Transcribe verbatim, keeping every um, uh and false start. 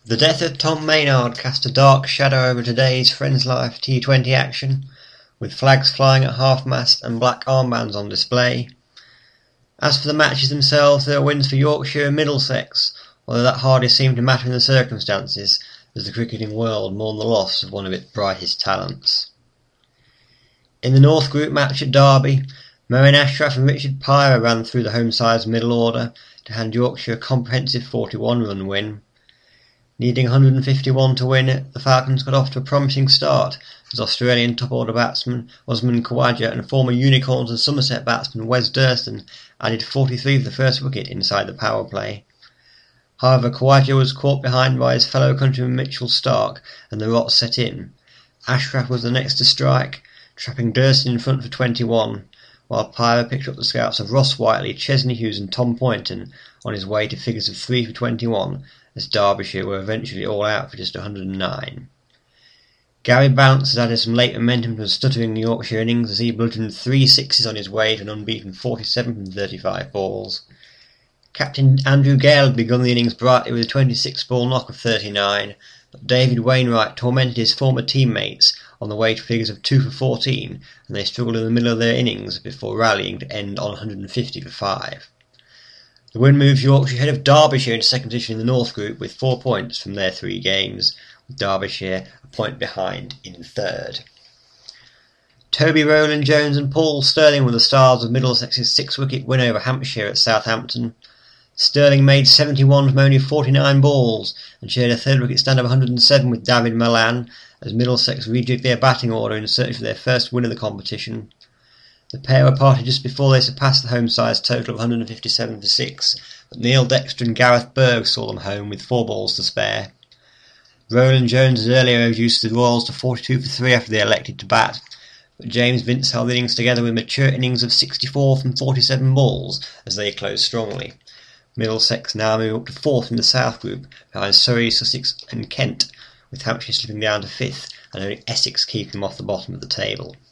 The death of Tom Maynard cast a dark shadow over today's Friends Life T twenty action, with flags flying at half-mast and black armbands on display. As for the matches themselves, there were wins for Yorkshire and Middlesex, although that hardly seemed to matter in the circumstances, as the cricketing world mourned the loss of one of its brightest talents. In the North Group match at Derby, Moeen Ashraf and Richard Pyrer ran through the home side's middle order to hand Yorkshire a comprehensive forty-one run win. Needing one hundred fifty-one to win it, the Falcons got off to a promising start as Australian top-order batsman Usman Khawaja and former Unicorns and Somerset batsman Wes Durston added forty-three for the first wicket inside the power play. However, Khawaja was caught behind by his fellow countryman Mitchell Starc and the rot set in. Ashraf was the next to strike, trapping Durston in front for twenty-one, while Pyrer picked up the scouts of Ross Whiteley, Chesney Hughes and Tom Poynton on his way to figures of three for twenty-one, as Derbyshire were eventually all out for just one hundred nine. Gary Bounce had added some late momentum to a stuttering Yorkshire innings as he bludgeoned three sixes on his way to an unbeaten forty-seven from thirty-five balls. Captain Andrew Gale had begun the innings brightly with a twenty-six ball knock of thirty-nine, but David Wainwright tormented his former teammates on the way to figures of two for fourteen, and they struggled in the middle of their innings before rallying to end on one hundred fifty for five. The win moves Yorkshire ahead of Derbyshire into second position in the North Group with four points from their three games, with Derbyshire a point behind in third. Toby Rowland-Jones and Paul Stirling were the stars of Middlesex's six-wicket win over Hampshire at Southampton. Stirling made seventy-one from only forty-nine balls and shared a third-wicket stand of one hundred seven with David Malan as Middlesex rejigged their batting order in search of their first win of the competition. The pair were parted just before they surpassed the home side's total of one hundred fifty-seven for six, but Neil Dexter and Gareth Berg saw them home with four balls to spare. Rowland-Jones had earlier reduced the Royals to forty-two for three after they elected to bat, but James Vince held the innings together with mature innings of sixty-four from forty-seven balls as they closed strongly. Middlesex now move up to fourth in the South Group, behind Surrey, Sussex and Kent, with Hampshire slipping down to fifth and only Essex keeping them off the bottom of the table.